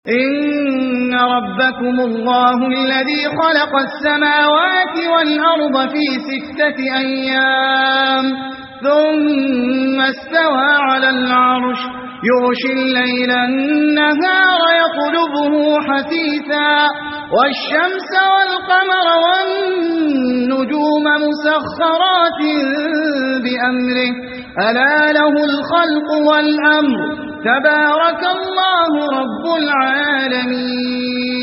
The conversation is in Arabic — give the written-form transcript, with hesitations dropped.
إن ربكم الله الذي خلق السماوات والأرض في 6 أيام ثم استوى على العرش يغشي الليل النهار يطلبه حثيثا والشمس والقمر والنجوم مسخرات بأمره ألا له الخلق والأمر تبارك الله رب العالمين.